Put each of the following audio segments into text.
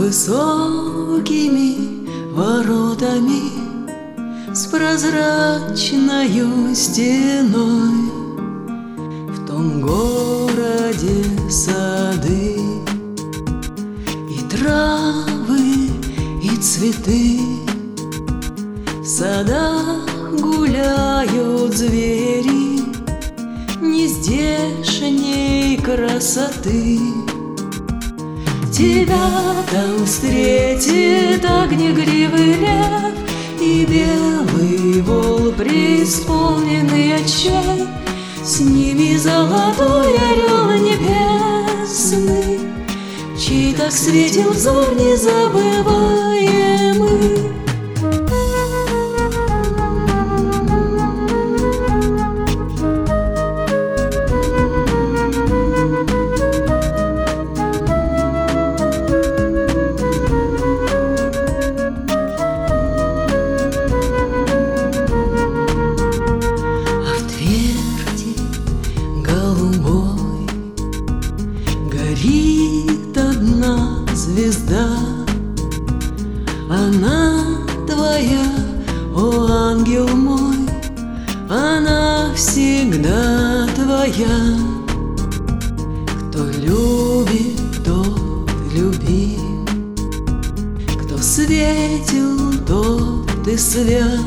высокими воротами, с прозрачною стеной. В том городе сады и травы, и цветы. В садах гуляют звери нездешней красоты. Тебя там встретит огнегривый лев и белый вол, преисполненный очей. С ними золотой орел небесный, чей так светил взор незабываемый. Горит одна звезда, она твоя, о ангел мой, она всегда твоя. Кто любит, тот любим, кто светил, тот и свят.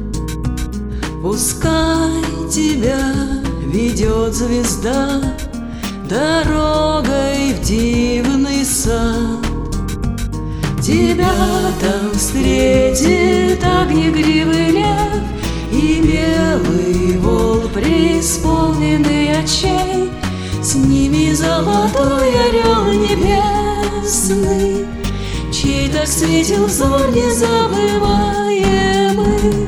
Пускай тебя ведет звезда дорогой в дивный сад. Тебя там встретит огнегривый лев и белый вол, преисполненный очей. С ними золотой орел небесный, чей так светил взор незабываемый.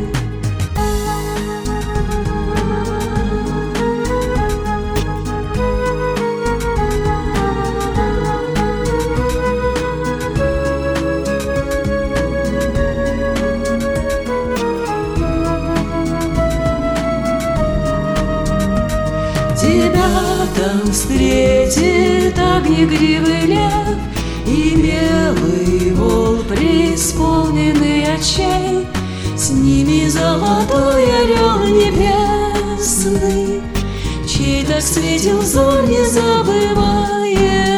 Тебя там встретит огнегривый лев и белый вол, преисполненный очей. С ними золотой орел небесный, чей так светил взор незабываемый.